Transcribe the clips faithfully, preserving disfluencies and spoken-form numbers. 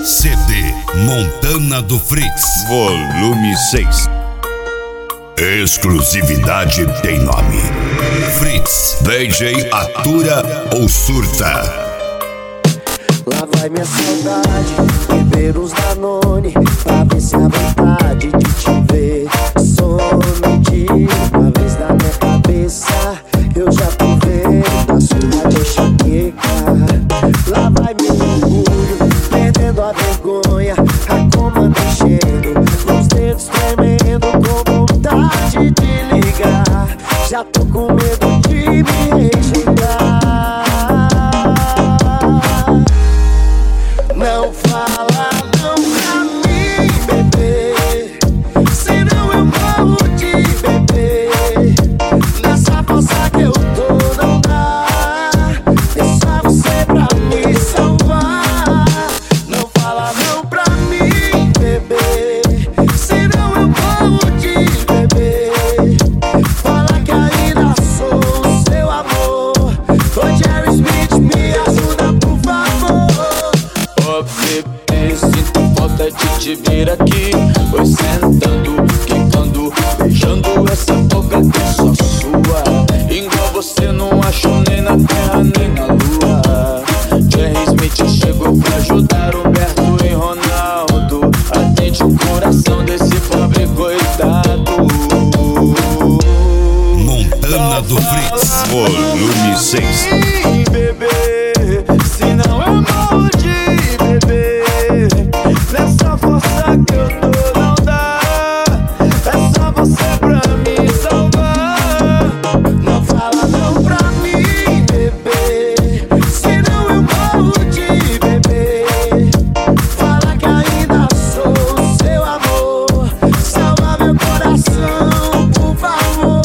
C D Montana do Fritz, volume seis. Exclusividade tem nome: Fritz. D J atura ou surta. Lá vai minha saudade, beber uns Danone, pra ver se a vontade de te ver some de uma vez na minha cabeça. Eu já tô vendo a sua enxaqueca. Lá vai meu orgulho, perdendo a vergonha, a comanda enchendo, os dedos tremendo com vontade de ligar. Já tô com medo de me rejeitar. Não fala não pra mim, bebê, senão eu morro de beber. Nessa força que eu tô não dá, é só você pra me salvar. Não fala não pra mim, bebê, senão eu morro de beber. Fala que ainda sou o seu amor. Ô Jerry Smith, me ajuda por favor. Oh bebê, sinto falta de te ver aqui. Foi sentando, quicando, beijando essa boca que é só sua. Igual você não acho nem na terra nem na lua. Jerry Smith chegou pra ajudar Roberto e Ronaldo. Atende o coração desse pobre coitado. Montana do Fritz, volume seis. Bebê, senão eu morro de beber. Nessa força que eu tô não dá, é só você pra me salvar. Não fala não pra mim, bebê, senão eu morro de beber. Fala que ainda sou o seu amor. Salva meu coração, por favor.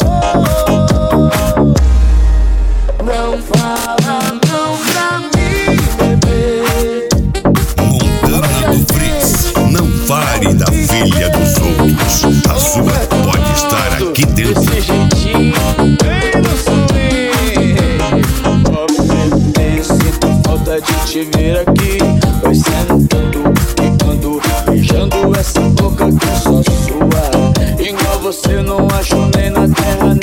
Não fala não pra mim, bebê. Montana do Fritz, não fale da filha dos outros. A sua pode estar aqui dentro. Desse jeitinho, bem no swing. Oh bebê, sinto falta de te ver aqui. Vai sentando, quicando, beijando essa boca que é só sua. Igual você não acho nem na terra